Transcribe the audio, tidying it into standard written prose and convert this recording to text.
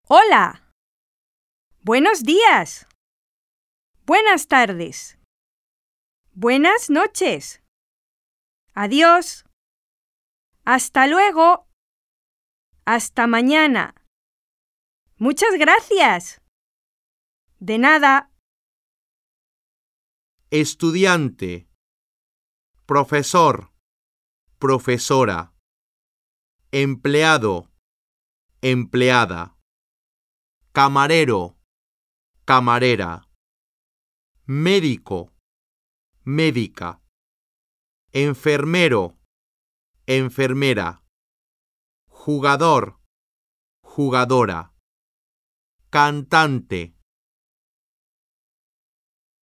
Hola. Buenos días. Buenas tardes. Buenas noches. Adiós. Hasta luego. Hasta mañana. Muchas gracias. De nada. Estudiante, profesor, profesora, empleado, empleada, camarero, camarera, médico, médica, enfermero, enfermera, jugador, jugadora, cantante,